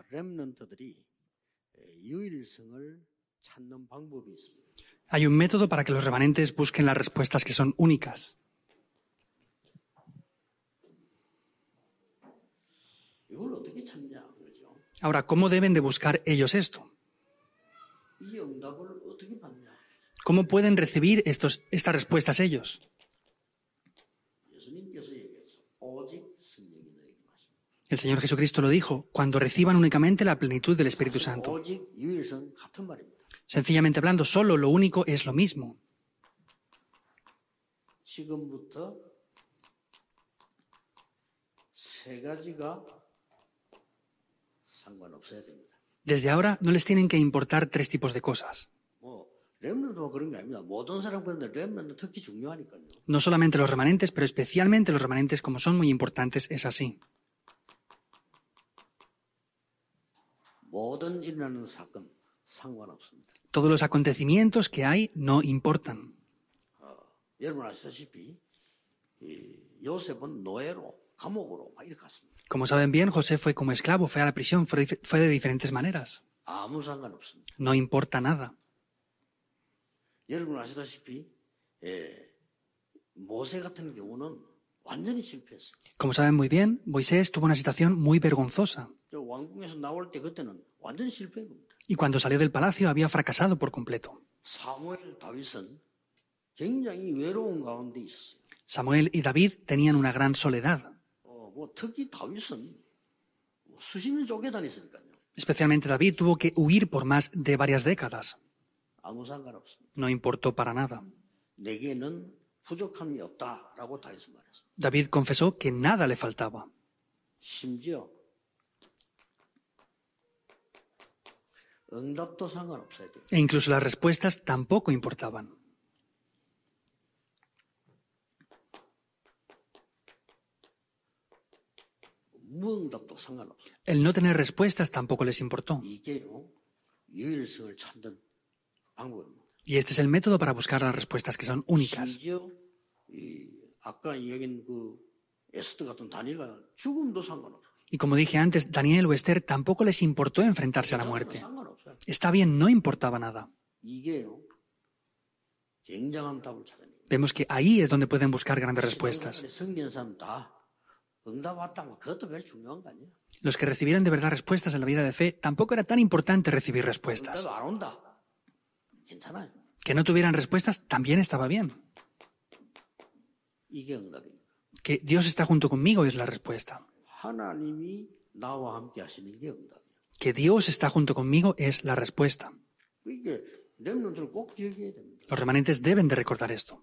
렘넌트들이 유일성을 찾는 방법이 있습니다. Hay un método para que los remanentes busquen las respuestas que son únicas. 이걸 어떻게 찾냐 그러죠? Ahora, ¿cómo deben de buscar ellos esto? 이 응답을 어떻게 받냐? ¿Cómo pueden recibir estas respuestas ellos? 예수님께서 얘기했어. 오직 성령이 너에게 마십니다. El Señor Jesucristo lo dijo, cuando reciban únicamente la plenitud del Espíritu Santo. 오직 유일성 같은 말입니다. Sencillamente hablando, solo lo único es lo mismo. 지금부터 세 가지가 상관없어야 됩니다. Desde ahora no les tienen que importar tres tipos de cosas. 뭐 렘넌트만 그런 게 아닙니다. 모든 사람 그런데 렘넌트 특히 중요하니까요. No solamente los remanentes, pero especialmente los remanentes, como son muy importantes, es así. 모든 일어나는 사건 상관없습니다. Todos los acontecimientos que hay no importan. 여러분 아시다시피 요셉은 노예로 감옥으로 막 이렇게 갔습니다. Como saben bien, José fue como esclavo, fue a la prisión, fue de diferentes maneras. 아무 상관없습니다. No importa nada. 여러분 아시다시피 모세 같은 경우는 완전히 실패했어요. Como saben muy bien, Moisés tuvo una situación muy vergonzosa. 저 왕궁에서 나올 때 그때는 완전히 실패한 겁니다. Y cuando salió del palacio había fracasado por completo. 사무엘 다윗은 굉장히 외로운 가운데 있었어요. Samuel y David tenían una gran soledad. 뭐 특히 다윗은 수십 년 쫓겨다녔으니까요. Especialmente David tuvo que huir por más de varias décadas. 아무 상관없습니다. No importó para nada. 내게는 부족함이 없다라고 다윗은 말했어요. David confesó que nada le faltaba. 심지어 응답도 상관없어야 돼요. E incluso las respuestas tampoco importaban. 무응답도 상관없어요. El no tener respuestas tampoco les importó. 이게요 유일성을 찾는 방법입니다. Y este es el método para buscar las respuestas que son únicas. 심지어 아까 얘기한 그 에스더 같은 다니엘과 죽음도 상관없어요. Y como dije antes, Daniel o Esther tampoco les importó enfrentarse a la muerte. 상관없어요. Está bien, no importaba nada. 이게요 굉장한 답을 찾아내요. Vemos que ahí es donde pueden buscar grandes respuestas. 성경 사람 다 응답 왔다면 그것도 별 중요한 거 아니에요. Los que recibieran de verdad respuestas en la vida de fe, tampoco era tan importante recibir respuestas. 응답 안 온다. 괜찮아요. Que no tuvieran respuestas también estaba bien. 이게 응답입니다. Que Dios está junto conmigo es la respuesta. 하나님이 나와 함께 하시는 게 응답이에요. Que Dios está junto conmigo es la respuesta. 이게 렘넌트를 꼭 기억해야 됩니다. Los remanentes deben de recordar esto.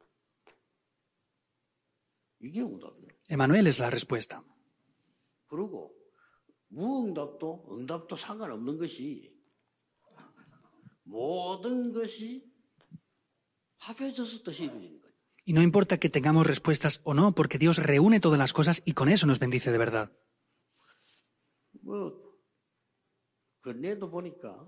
이게 응답이에요. Emmanuel es la respuesta. 그리고 무응답도 응답도 상관없는 것이 모든 것이 합해져서 뜻이 이루어지는 거예요. Y no importa que tengamos respuestas o no, porque Dios reúne todas las cosas y con eso nos bendice de verdad. 그 내도 보니까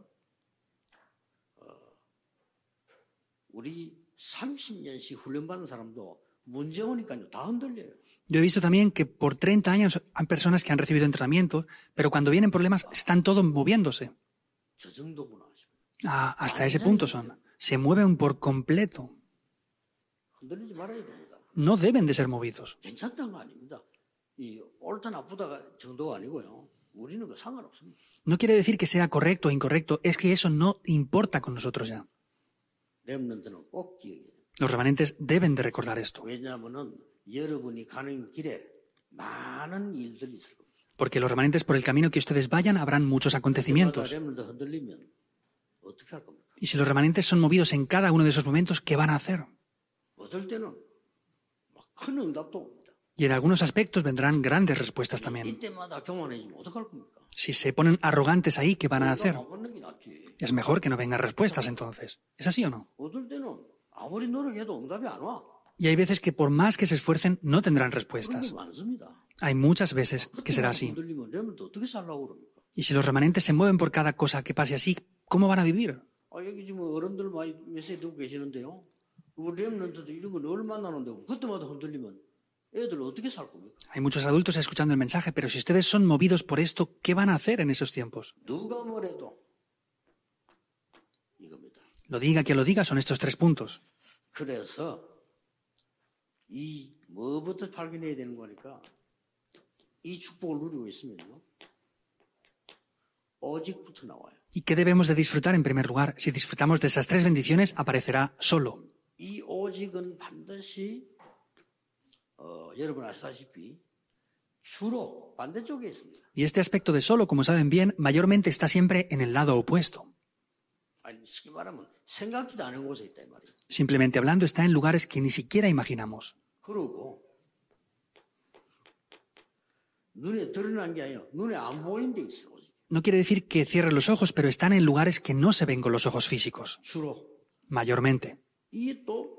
우리 30년씩 훈련받은 사람도 문제 오니까요 다 흔들려요. Yo he visto también que por 30 años hay personas que han recibido entrenamiento, pero cuando vienen problemas están todos moviéndose. 저 정도구나 싶어요. Hasta ese punto son. Se mueven por completo. 흔들리지 말아야 됩니다. No deben de ser movidos. 괜찮다는 거 아닙니다. 이 옳다 나쁘다가 정도가 아니고요. 우리는 그 상관없습니다. No quiere decir que sea correcto o incorrecto, es que eso no importa con nosotros ya. 렘넌트는 꼭 기억해야 돼요. Los remanentes deben de recordar esto, 왜냐하면은 여러분이 가는 길에 많은 일들이 있을 겁니다. porque los remanentes por el camino que ustedes vayan habrán muchos acontecimientos. 렘넌트 흔들리면 어떻게 할 겁니까? Y si los remanentes son movidos en cada uno de esos momentos, ¿qué van a hacer? 어떨 때는 막 큰 응답도 옵니다. Y en algunos aspectos vendrán grandes respuestas también. 이때마다 교만해지면 어떡할 겁니까? Si se ponen arrogantes ahí, ¿qué van a hacer? 안 받는 게 낫지. Es mejor que no vengan respuestas entonces. ¿Es así o no? 어떨 때는 아무리 노력해도 응답이 안 와. Y hay veces que por más que se esfuercen, no tendrán 그런 게 respuestas. 많습니다. Hay muchas veces que será así. 흔들리면 렘넌트 어떻게 살라고 그럽니까? Y si los remanentes se mueven por cada cosa que pase así, ¿cómo van a vivir? 여기 지금 어른들 많이 메시지 듣고 계시는데요. 우리 렘넌트도 이런 건 얼마나 나는데 그때마다 흔들리면 애들 어떻게 살 겁니까? Hay muchos adultos escuchando el mensaje, pero si ustedes son movidos por esto, ¿qué van a hacer en esos tiempos? 누가 뭐래도 이겁니다. Lo diga que lo diga, son estos 3 puntos. 그래서 이 뭐부터 발견해야 되는 거니까 이 축복을 누리고 있으면요. 오직부터 나와요. ¿Y qué debemos de disfrutar en primer lugar? Si disfrutamos de esas 3 bendiciones, aparecerá solo. 이 오직은 반드시 여러분 아시다시피 주로 반대쪽에 있습니다. Y este aspecto de solo, como saben bien, mayormente está siempre en el lado opuesto. 아니 쉽게 말하면 생각지도 않은 곳에 있다 이 말이에요. Simplemente hablando, está en lugares que ni siquiera imaginamos. 그리고 눈에 드러난 게 아니라 눈에 안 보이는 데 있어요. 오직. No quiere decir que cierre los ojos, pero están en lugares que no se ven con los ojos físicos, 주로 mayormente. 이게 또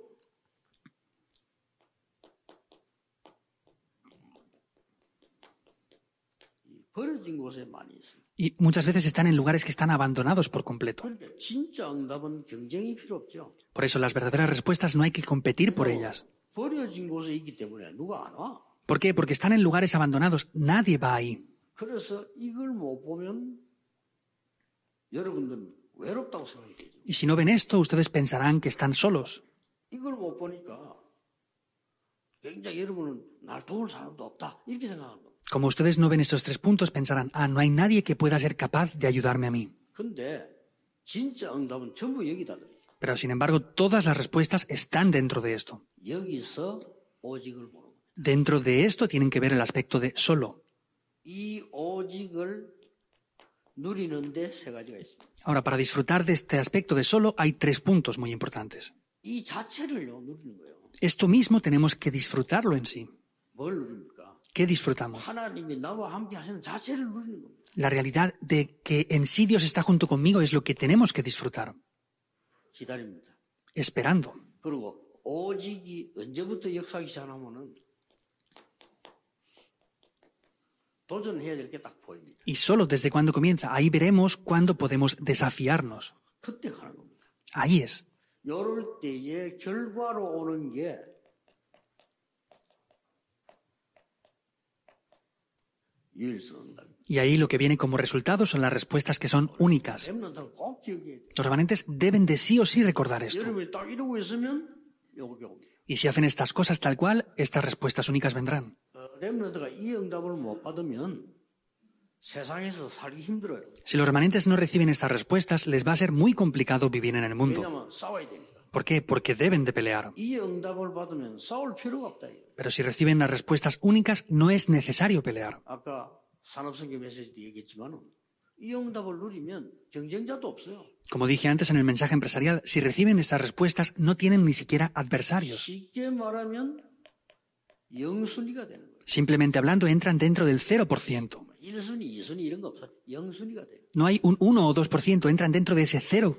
버려진 곳에 많이 있어요. Y muchas veces están en lugares que están abandonados por completo. 그러니까 진짜 응답은 경쟁이 필요 없죠. Por eso las verdaderas respuestas no hay que competir por ellas. 버려진 곳에 있기 때문에 누가 안 와. ¿Por qué? Porque están en lugares abandonados. Nadie va ahí. 그래서 이걸 못 보면 여러분들은 외롭다고 생각이 되죠. Y si no ven esto, ustedes pensarán que están solos. 이걸 못 보니까 굉장히 여러분은 날 도울 사람도 없다 이렇게 생각합니다. Como ustedes no ven estos 3 puntos, pensarán, no hay nadie que pueda ser capaz de ayudarme a mí. 근데 진짜 응답은 전부 여기다 들어요. Pero sin embargo, todas las respuestas están dentro de esto. 여기서 오직을 보는 거예요. Dentro de esto tienen que ver el aspecto de solo. 이 오직을 누리는데 3가지가 있습니다. Ahora, para disfrutar de este aspecto de solo, hay 3 puntos muy importantes. 이 자체를요 누리는 거예요. Esto mismo tenemos que disfrutarlo en sí. 뭘 누립니까? ¿Qué disfrutamos? 하나님이 나와 함께 하시는 자체를 누리는 겁니다. La realidad de que en sí Dios está junto conmigo es lo que tenemos que disfrutar, 기다립니다. esperando. 그리고 오직이 언제부터 역사하기 시작하면은 도전해야 될 게 딱 보입니다. Y solo desde cuándo comienza. Ahí veremos cuándo podemos desafiarnos. 그때 가는 겁니다. Ahí es. 요럴 때의 결과로 오는 게 유일성 응답입니다. Y ahí lo que viene como resultado son las respuestas que son únicas. 렘넌트는 꼭 기억해야 돼요. Los remanentes deben de sí o sí recordar esto. 여러분이 딱 이러고 있으면 요게 옵니다. Y si hacen estas cosas tal cual, estas respuestas únicas vendrán. 렘넌트가 이 응답을 못 받으면 세상에서 살기 힘들어요. Si los remanentes no reciben estas respuestas, les va a ser muy complicado vivir en el mundo. 왜냐하면 싸워야 됩니다. ¿Por qué? Porque deben de pelear. 이 응답을 받으면 싸울 필요가 없다. Pero si reciben las respuestas únicas, no es necesario pelear. 아까 산업선교 메시지도 얘기했지만 이 응답을 누리면 경쟁자도 없어요. Como dije antes en el mensaje empresarial, si reciben estas respuestas, no tienen ni siquiera adversarios. 쉽게 말하면 영순위가 되는 거예요. Simplemente hablando, entran dentro del 0%. 1순위, 2순위 이런 거 없어요. 영순위가 돼요. No hay un 1 o 2%, entran dentro de ese 0%.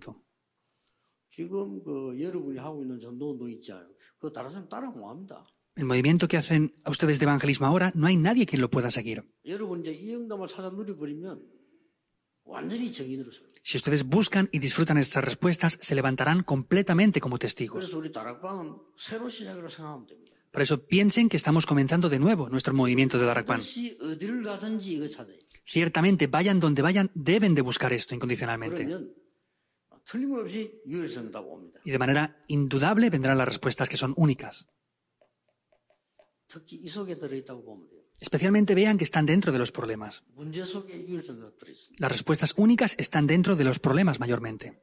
지금 여러분이 하고 있는 전도운동 있잖아요. 그거 다른 사람 따라 못 합니다. El movimiento que hacen a ustedes de evangelismo ahora, no hay nadie quien lo pueda seguir. 여러분 이제 이 응답을 찾아 누려버리면 완전히 정인으로 서요. Si ustedes buscan y disfrutan estas respuestas, se levantarán completamente como testigos. 그래서 우리 다락방은 새로 시작으로 생각하면 됩니다. Por eso piensen que estamos comenzando de nuevo nuestro movimiento de Darakpan. 다시 어디를 가든지 이거 찾아요. Ciertamente, vayan donde vayan, deben de buscar esto incondicionalmente. 그러면 틀림없이 유일성답 옵니다. Y de manera indudable vendrán las respuestas que son únicas. 특히 이 속에 들어있다고 보면 돼요. Especialmente vean que están dentro de los problemas. 문제 속에 유일성답 들어있습니다. Las respuestas únicas están dentro de los problemas mayormente.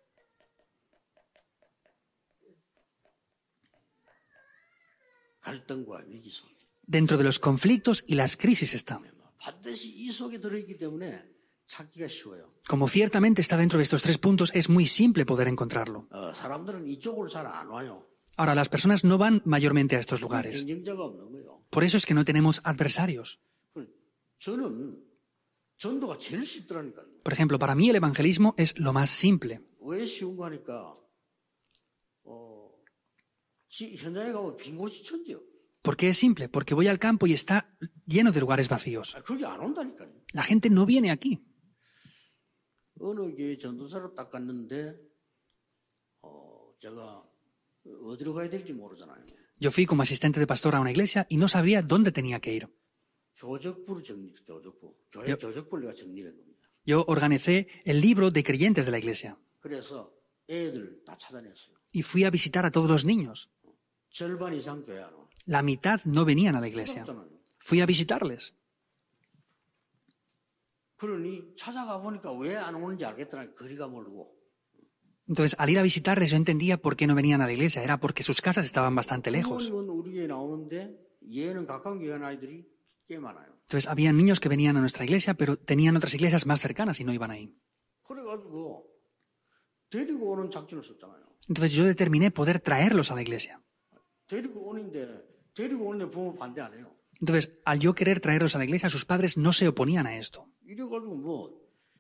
갈등과 위기 속에. Dentro de los conflictos y las crisis está. 반드시 이 속에 들어있기 때문에 찾기가 쉬워요. Como ciertamente está dentro de estos 3 puntos, es muy simple poder encontrarlo. 사람들은 이쪽으로 잘 안 와요. Ahora, las personas no van mayormente a estos lugares. 경쟁자가 없는 거예요. Por eso es que no tenemos adversarios. 저는 전도가 제일 쉽더라니까요. Por ejemplo, para mí el evangelismo es lo más simple. 왜 쉬운 거 하니까 현장에 가면 빈 곳이 천지요. ¿Por qué es simple? Porque voy al campo y está lleno de lugares vacíos. 거기 안 온다니까요. La gente no viene aquí. 어느 교회 전도사로 딱 갔는데 제가 어디로 가야 될지 모르잖아요. Yo fui como asistente de pastor a una iglesia y no sabía dónde tenía que ir. 교적부를 교적부. 교회 교적부를 내가 정리를 한 겁니다. Yo organicé el libro de creyentes de la iglesia 그래서 애들 다 찾아냈어요. y fui a visitar a todos los niños. 절반 이상 교회 안 와. La mitad no venían a la iglesia. Fui a visitarles. 그러니 찾아가 보니까 왜 안 오는지 알겠더라. 거리가 멀고. Entonces, al ir a visitarles, yo entendía por qué no venían a la iglesia. Era porque sus casas estaban bastante lejos. 부모님은 우리 교회 나오는데 얘는 가까운 교회 아이들이 꽤 많아요. Entonces, había niños que venían a nuestra iglesia, pero tenían otras iglesias más cercanas y no iban ahí. 그래가지고 데리고 오는 작전을 썼잖아요. Entonces, yo determiné poder traerlos a la iglesia. 데리고 오는데 부모 반대 안 해요. Entonces, al yo querer traerlos a la iglesia, sus padres no se oponían a esto. 이래가지고 뭐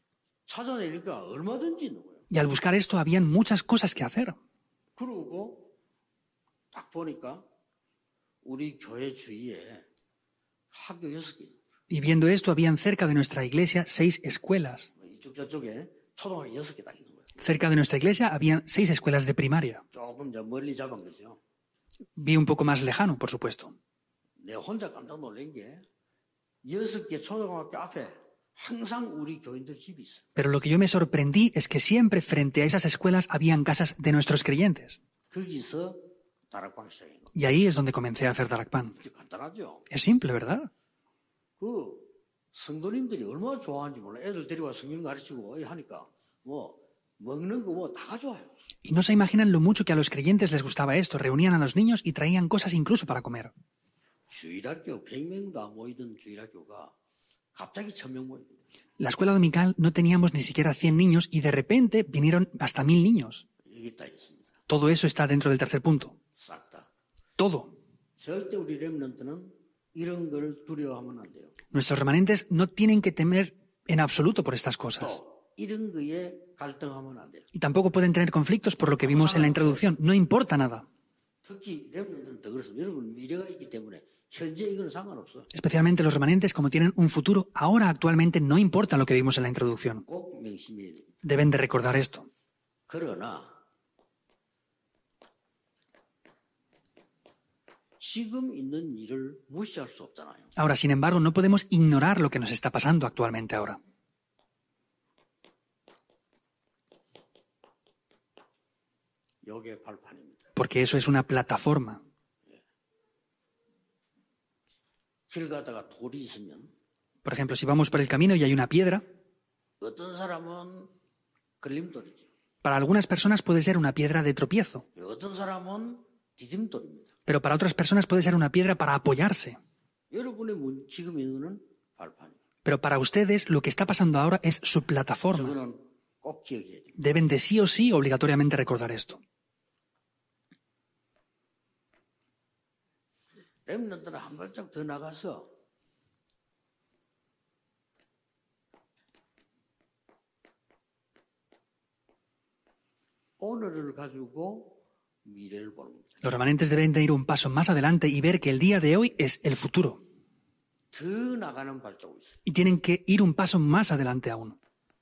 찾아내니까 얼마든지 있는 거예요. Y al buscar esto, habían muchas cosas que hacer. 그러고 딱 보니까 우리 교회 주위에 학교 6개. Y viendo esto, habían cerca de nuestra iglesia 6 escuelas. 이쪽 저쪽에 초등학교 6개 딱 있는 거예요. Cerca de nuestra iglesia habían 6 escuelas de primaria. 조금 더 멀리 잡은 거죠. Vi un poco más lejano, por supuesto. 내가 혼자 깜짝 놀란 게 6개 초등학교 앞에 항상 우리 교인들 집이 있어요. Pero lo que yo me sorprendí es que siempre frente a esas escuelas habían casas de nuestros creyentes. 거기서 다락방 시작인 거. Y ahí es donde comencé a hacer Darakpan. 간단하죠. Es simple, ¿verdad? 그 성도님들이 얼마나 좋아하는지 몰라. 애들 데리고 성경 가르치고 하니까 뭐 먹는 거 뭐 다 가져와요. Y no se imaginan lo mucho que a los creyentes les gustaba esto. Reunían a los niños y traían cosas incluso para comer. 주일학교 100명도 모이던 주일학교가 갑자기 1000명 모입니다. La escuela dominical no teníamos ni siquiera 100 niños y de repente vinieron hasta 1000 niños. 여기 다 있습니다. Todo eso está dentro del tercer punto. 싹 다. Todo. 절대 우리 렘넌트는 이런 걸 두려워하면 안 돼요. Nuestros remanentes no tienen que temer en absoluto por estas cosas. 또 이런 거에 갈등하면 안 돼요. Y tampoco pueden tener conflictos por lo que vimos en la introducción. No importa nada. 특히 렘넌트는 더 그래서 여러분 미래가 있기 때문에 현재 이건 상관없어. Especialmente los remanentes, como tienen un futuro, ahora actualmente no importa lo que vimos en la introducción. 꼭 명심해야 돼요. Deben de recordar esto. 그러나 지금 있는 일을 무시할 수 없잖아요. Ahora, sin embargo, no podemos ignorar lo que nos está pasando actualmente ahora. 이게 발판입니다. Porque eso es una plataforma. 길 가다가 돌이 있으면 Por ejemplo, si vamos por el camino y hay una piedra, 어떤 사람은 걸림돌이죠. para algunas personas puede ser una piedra de tropiezo, 어떤 사람은 디딤돌입니다. pero para otras personas puede ser una piedra para apoyarse. 여러분의 지금 있는 발판이에요. Pero para ustedes lo que está pasando ahora es su plataforma. 저거는 꼭 기억해야 돼요. Deben de sí o sí obligatoriamente recordar esto. 렘넌트는 한 발짝 더 나가서 오늘을 가지고 미래를 보는 겁니다. Los remanentes deben de ir un paso más adelante y ver que el día de hoy es el futuro. 더 나가는 발자국이 있어요. Y tienen que ir un paso más adelante aún.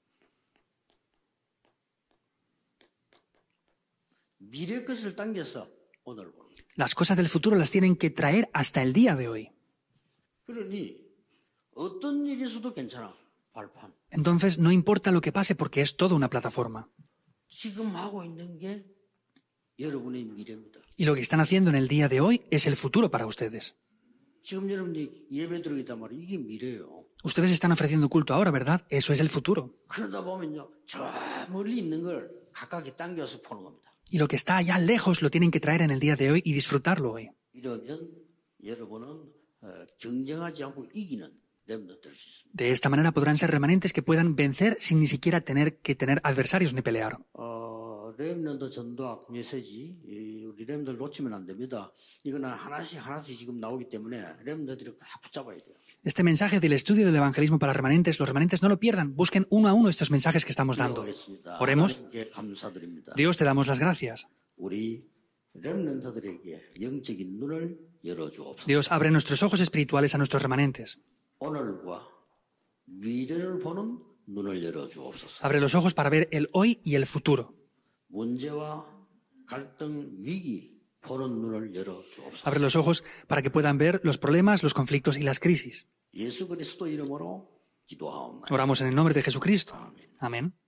미래 것을 당겨서 오늘 보는 거예요. Las cosas del futuro las tienen que traer hasta el día de hoy. 그러니 어떤 일이 있어도 괜찮아. 발판. Entonces no importa lo que pase porque es toda una plataforma. 지금 하고 있는 게 여러분의 미래입니다. Y lo que están haciendo en el día de hoy es el futuro para ustedes. 지금 여러분이 예배 드리고 있단 말이에요. 이게 미래예요. Ustedes están ofreciendo culto ahora, ¿verdad? Eso es el futuro. 그러다 보면요. 저 멀리 있는 걸 가깝게 당겨서 보는 겁니다. Y lo que está allá lejos lo tienen que traer en el día de hoy y disfrutarlo hoy. 이러면 여러분은 경쟁하지 않고 이기는 렘넌트 될 수 있습니다. De esta manera podrán ser remanentes que puedan vencer sin ni siquiera tener que tener adversarios ni pelear. 렘넌트 전도학 메시지 우리 렘들 놓치면 안 됩니다. 이거는 하나씩 지금 나오기 때문에 렘너들이 다 붙잡아야 돼요. Este mensaje del estudio del evangelismo para remanentes, los remanentes no lo pierdan. Busquen uno a uno estos mensajes que estamos dando. Oremos. 하나님께 감사드립니다. Dios, te damos las gracias. 우리 렘넌트들에게 영적인 눈을 열어주옵소서. Dios, abre nuestros ojos espirituales a nuestros remanentes. 오늘과 미래를 보는 눈을 열어주옵소서. Abre los ojos para ver el hoy y el futuro. 문제와 갈등, 위기, 보는 눈을 열어 주옵소서. Abre los ojos para que puedan ver los problemas, los conflictos y las crisis. 예수 그리스도 이름으로 기도하옵나이다. Oramos en el nombre de Jesucristo. Amén.